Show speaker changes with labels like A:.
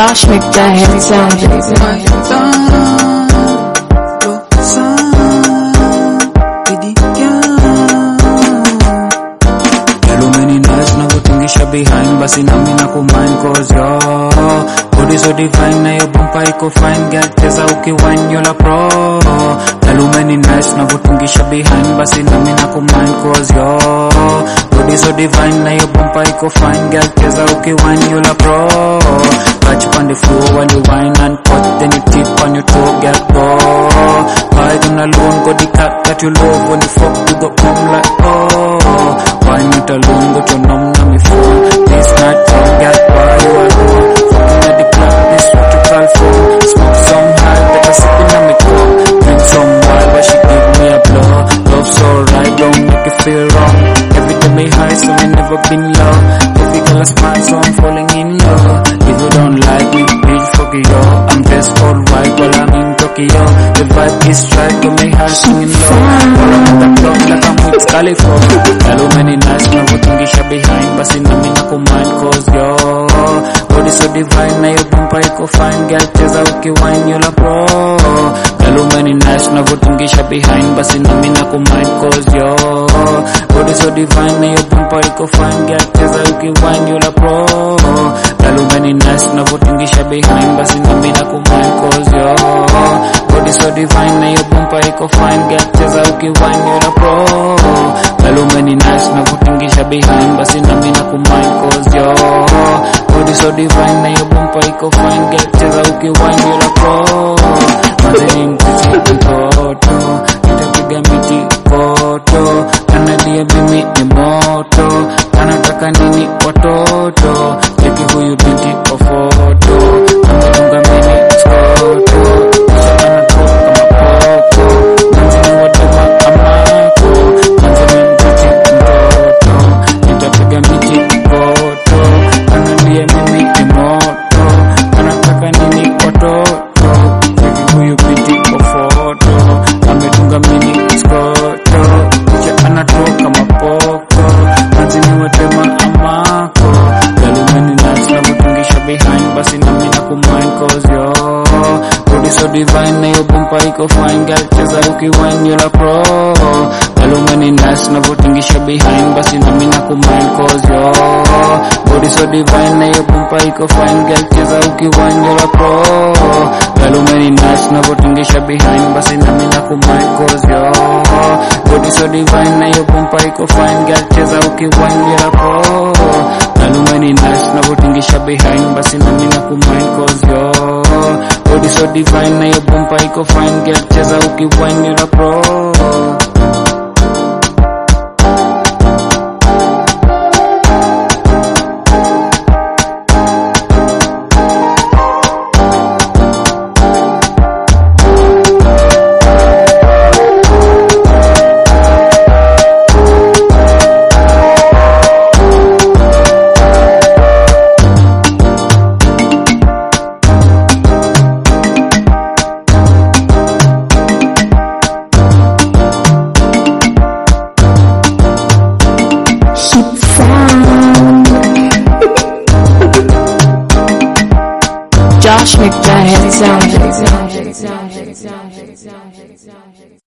A: Josh make that head sound.
B: Behind basi nami na kumind cause yo body so divine na yo bumpa iko fine girl cheza ukiwine yola pro kalume ni nice na vutungisha behind basi nami na kumind cause yo body so divine na yo bumpa iko fine girl cheza ukiwine yola pro catch up on the floor while you whine and cut then you tip on your toe girl go ride on alone go the cat that you love when you fuck you go come like oh why not alone go to numb na me phone this not wrong girl why you alone fucking at the club this what you call phone smoke some high that I sipping on me cup drink some wild but she give me a blow love so right don't make it feel wrong every day me high so me never been low every girl I smile so I'm falling in love if you don't like me please fuck yo I'm dressed all white while I'm in Tokyo the vibe is right to me high singing low while I'm on the block like I'm with California hello many nice na vutungisha behind basi nami na kumind cause yo body so divine na yo bumpa iko fine girl cheza ukiwine yola pro hello many nice na vutungisha behind basi nami na kumind cause yo body so divine na yo bumpa iko fine girl cheza ukiwine yola pro hello many nice na vutungisha behind basi nami na kumind cause yo body so divine na yo bumpa iko fine girl cheza ukiwine yola pro hello many nice na vutungisha behind basi nami na kumind cause yo body so divine na yo bumpa iko fine girl cheza ukiwine yola pro mazeni mtisi mtoto nitapiga miti koto analia bimi ni moto anataka nini watoto cheki huyu binti kwa foto ametunga mini skoto kisha anatoka mapoko manzini wadema amako manzini mtisi mtoto nitapiga miti koto analia mimi ni moto anataka nini watoto cheki huyu binti kwa foto ametunga mini skoto kisha anatoka mapoko manzini wadema amako galumeni nice na vutungisha behind basi nami na kumind cause yo body so divine na yo bumpa iko fine girl cheza ukiwine yola pro galumeni nice na vutungisha behind basi nami na kumind cause yo body so divine na yo bumpa iko fine girl cheza ukiwine yola pro galumeni nice na vutungisha behind basi nami na kumind cause yo body so divine na yo bumpa iko fine girl cheza ukiwine yola pro galumeni nice na vutungisha behind basi nami na kumind cause yo body so divine na yo bumpa iko fine girl cheza ukiwine yola pro
A: Josh make that head sound.